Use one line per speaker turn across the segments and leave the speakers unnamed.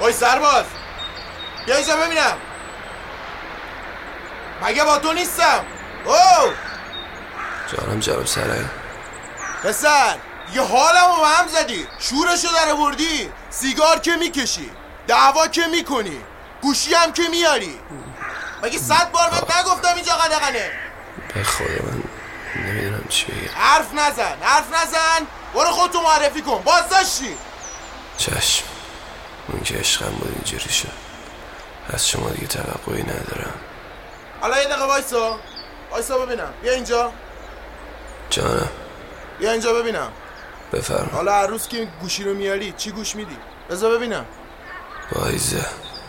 آی سرباز بیا اینجا ببینم. مگه با تو نیستم؟ اوه
جانم جناب سرای.
پسر یه حالمو به هم زدی. شورشو در آوردی. سیگار که میکشی، دعوا که میکنی، گوشی هم که میاری. مگه 100 بار بهت نگفتم اینجا قدغنه؟
به خدا من نمیدونم چی بگم.
حرف نزن. برو خودتو معرفی کن. بازداشتی.
چشم. اون که عشقم بود اینجوری شد. از شما دیگه توقعی ندارم.
حالا یه دقیقه وایسا ببینم. بیا اینجا.
جانم.
بیا اینجا ببینم.
بفرما.
حالا هر روز که گوشی رو میاری چی گوش میدی؟ بذار ببینم.
وایزه.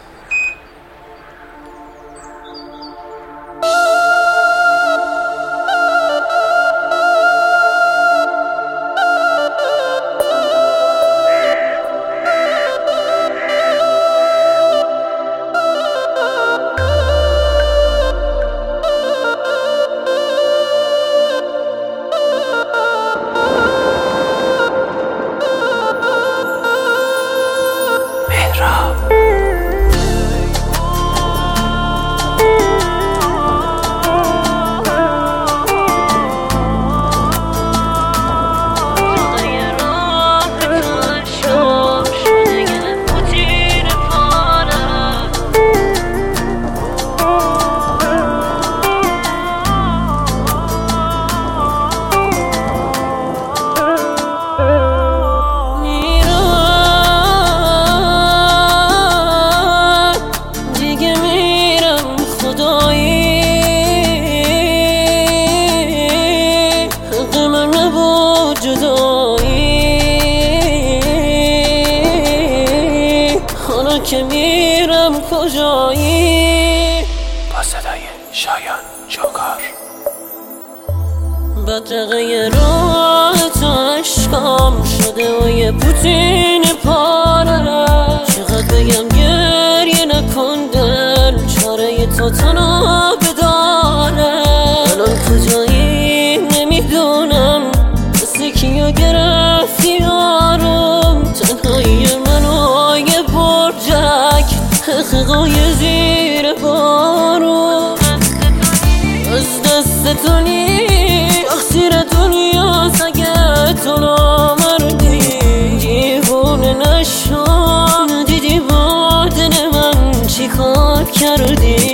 که میرم کجایی؟
با صدای شایان جوکار.
بدرقه راه تو عشقم شده و یه پوتین پاره. چقدر بگم گریه نکن دل، چاره تو تنها بداره. الان کجایی نمیدونم، مثل کیو گرفتی یارم. تنهایی منو یه برجک، حقیقای زیر بارون. از دست تو نی تقصیر دنیاست اگه تو نامردی. دیوونه نشو ندیدی با دل من چی کار کردی.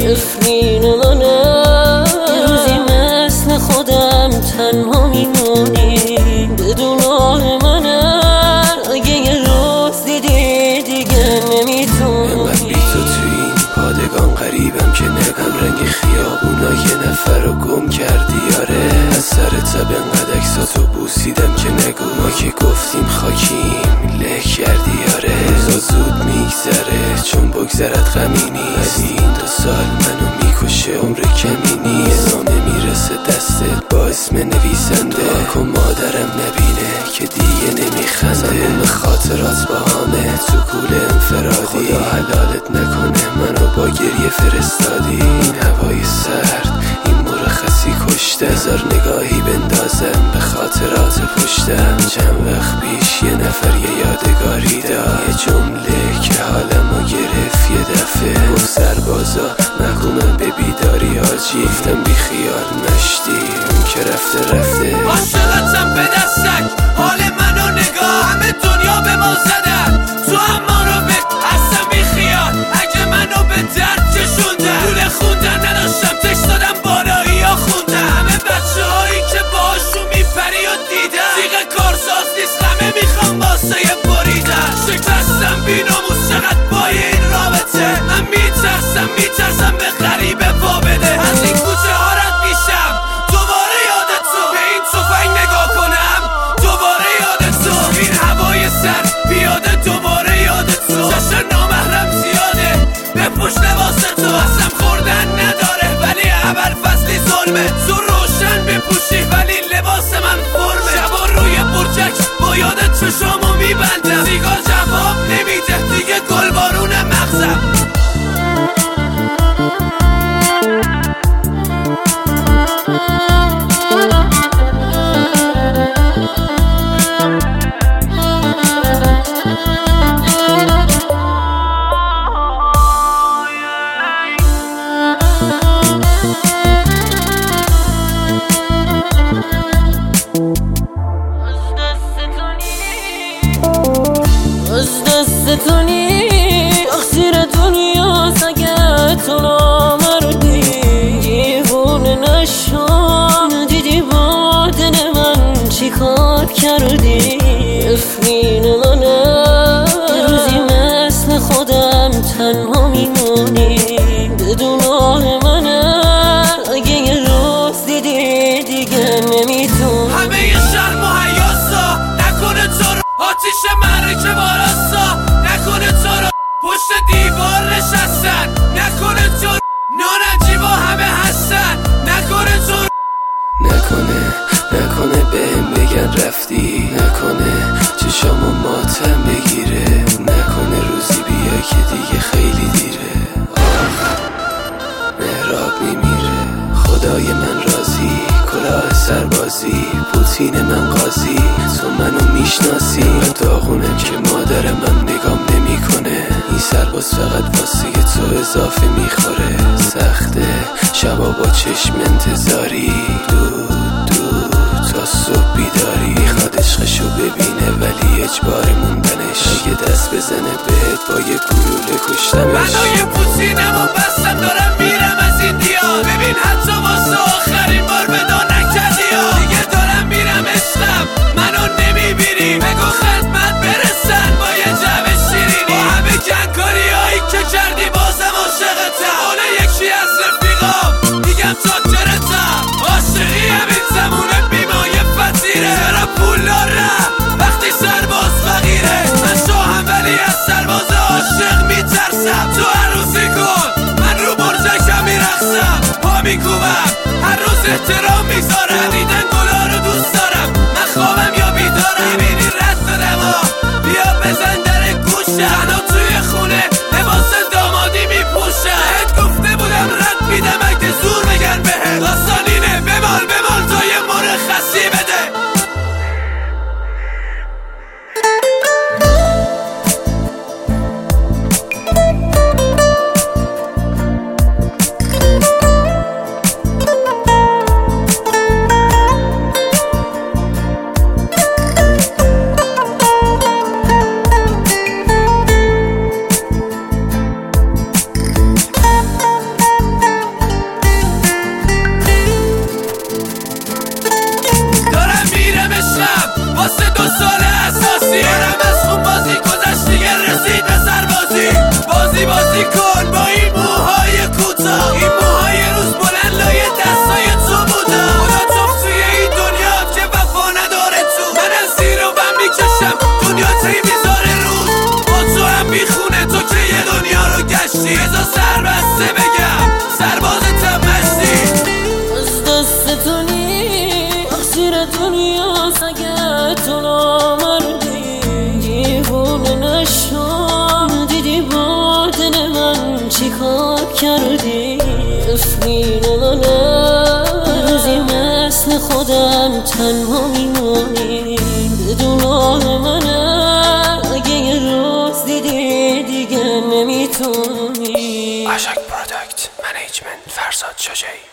افرین منه یه روزی مثل خودم تنها میمونی. بدون آه منه اگه یه روز دیدی دیگه نمیتونی.
من بی تو توی این پادگان غریبم که نگم رنگ خیابونا یه نفر رو گم کردی. آره از سر تب انقدر عکساتو بوسیدم که نگو ما که گفتیم خاکیم له کردی. آره روزا زود میگذره چون بگذرد غمی نیست. این 2 سال منو میکشه عمر کمی نیست. نامه میرسه دستت با اسم نویسنده. دعا کن مادرم نبینه که دیگه نمیخنده. تموم خاطرات با همه تو کول انفرادی. خدا حلالت نکنه منو با گریه فرستادی. این هوای سرد این مرخصی کشته. هزار نگاهی بندازم به خاطرات پشتم. چند وقت پیش یه نفر یه یادگاری داد. یه جمله که حالمو گرفت یه دفعه. گفت سربازا محکومم به بیداری آجی. گفتم بی خیال مشتی اون که رفته.
عاشقتم به دستک حال منو نگاه. همه دنیا به ما زدن تو هم ما رو به اصلا بی خیال. اگه منو به درد کشوندن لوله خوندن نداشتم تکس دادم بالایی ها خوندن. همه بچه هایی که باشون میپری و دیدن تیغ کارساز نیست همه میخوام واسه بریدن. شکستم بیناموس چقدر بای این رابطه. من میترسم به غریبه پا بده. از این کوچه ها رد میشم دوباره یادت تو. به این تفنگ نگاه کنم دوباره یادت تو. این هوای سر بیاده دوباره یادت تو. چشم نامحرم زیاده به پشت لباس تو. اصلا خوردن نداره ولی ابرفضلی ظلمه. تو روشن بپوشی ولی لباس من فرمه. شبا روی برجک با یادت چشامو میبندم. سیگار جواب نمیده دیگه گلبارون مغزم.
تو نی تقصیر دنیاست اگه تو نامردی دیوونه نشو ندیدی با دل من چی کار کردی افرین منه یه روزی مثل خودم تنها میمونی بدون آه منه اگه یه روز دیدی دیگه نمیتون
همه یه شرم و حیاسا نکنه تو رو آتیش معرکه باراسا نکنه تو رو پشت دیوار نشستن نکنه تو رو نانجیبا همه هستن نکنه تو رو
نکنه بهم بگن رفتی نکنه چشامو ماتم بگیره نکنه روزی بیا که دیگه خیلی دیره مهراب میمیره خدای من راضی کلاه سربازی پوتین من قاضی تو منو میشناسی من داغونم که مادر من نگام نمیکنه این سرباز فقط واسه تو اضافه میخوره سخته شبا با چشم انتظاری دو تا صبح بیداری میخواد عشقشو ببینه ولی اجبار موندنش اگه دست بزنه بهت با یه گلوله کشتمش
منو یه پوتینمو بستم دارم میرم از این دیار ببین حتی واسه آخرین بار ودا نکردی ها دیگه دارم میرم عشقم منو نمیبینی بگو خدمت برسن با یه جمع شیرینی با همه کنکاری هایی که کردی بازم عاشقتم حالا یکی از رفیقام میگم چاکرتم عاشقی همین زمونه بیمایه فتیره چرا پول دارم وقتی سرباز فقیره من شاهم ولی از سرباز عاشق میترسم تو عروسی کن من رو برجکم میرقصم پا میکوبم هر روز احترام میذارم دیدن گلا رو دوست دارم من خوابم یا بیدارم میبینی رد دادم بیا بزن در گوشه هنو توی خونه لباس دامادی میپوشه بهت گفته بودم رد میدم اگه زور بگن بهت داستانینه بمال تا یه مرخصی بده واسه 2 سال اساسی دارم از خون بازی گذشت دیگه رسید به سربازی بازی کن با این موهای کوتاه این موهای روز بلند لایه دستای تو بودم خدا توف توی این دنیا که وفا نداره تو من از زیر و بم میکشم دنیا تی میذاره روز با تو هم میخونه تو که یه دنیا رو گشتی ازا سربسته بگم سربازتم مشتی
از دست تو نی تقصیر دنیاست اگه تو نامردی دیوونه نشو ندیدی با دل من چی کار کردی افرین منه روزی مثل خودم تنها میمونی بدون آه منه اگه یه روز دیدی دیگه نمیتونی
اشک پروداکت منیجمنت فرزاد شجاعی